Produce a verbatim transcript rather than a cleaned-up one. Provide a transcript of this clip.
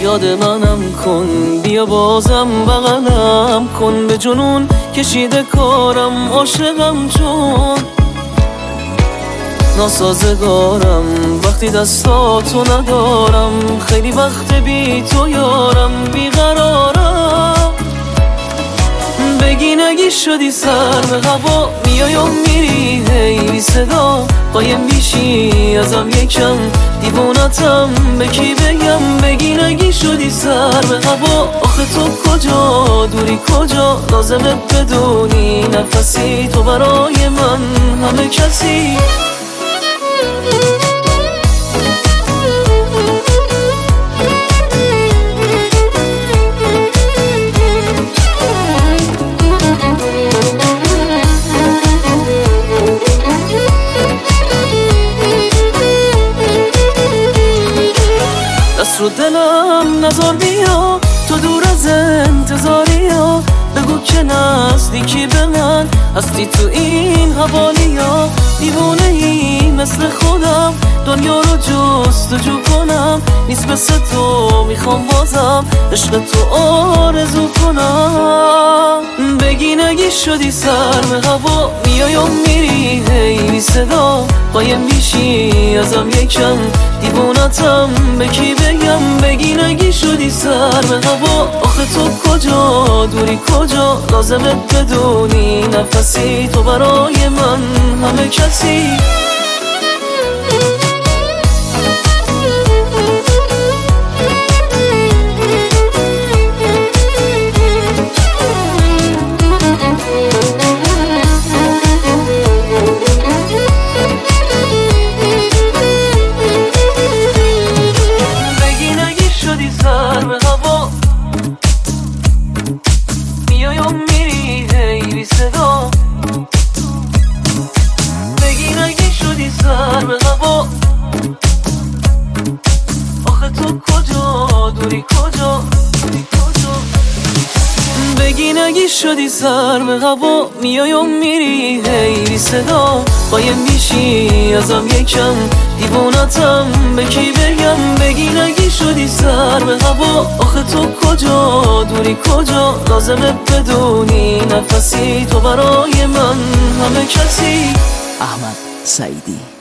یاد منم کن، بیا بازم بغلم کن، به جنون کشیده کارم، عاشقم چون ناسازگارم، وقتی دستاتو ندارم، خیلی وقت بی تو یارم، بیقرارم. بگی نگی شدی سر به هوا، میای و میری هی بی صدا، قایم میشی ازم یکم، دیوونتم به کی بگم. بگی نگی شدی سر به هوا، آخه تو کجا دوری کجا، لازمه بدونی نفسی تو برای من همه کسی. دست رو دلم نزار بیا، تو دور از انتظاری ها، بگو که نزدیکی به من هستی تو این حوالی ها. دیوونه ای مثل خودم، دنیا رو جستجو کنم، نیست مثل تو میخوام بازم عشق تو آرزو کنم. بگی نگی شدی سر به هوا، میای و میری هی بی صدا، قایم میشی ازم یکم، دیوونتم به کی بگم. بگی نگی شدی سر به هوا، آخه تو کجا دوری کجا، لازمه بدونی نفسی تو برای من همه کسی. میای و میری هی بی صدا، بگی نگی شدی سر به هوا، آخه تو کجا دوری کجا، بگی نگی شدی سر به هوا، میای و میری هی بی صدا، قایم میشی ازم یکم، دیوونتم به کی بگم. بگی نگی شدی سر به هوا، آخه تو کجا دوری کجا، لازمه بدونی نفسی تو برای من همه کسی. احمد سعیدی.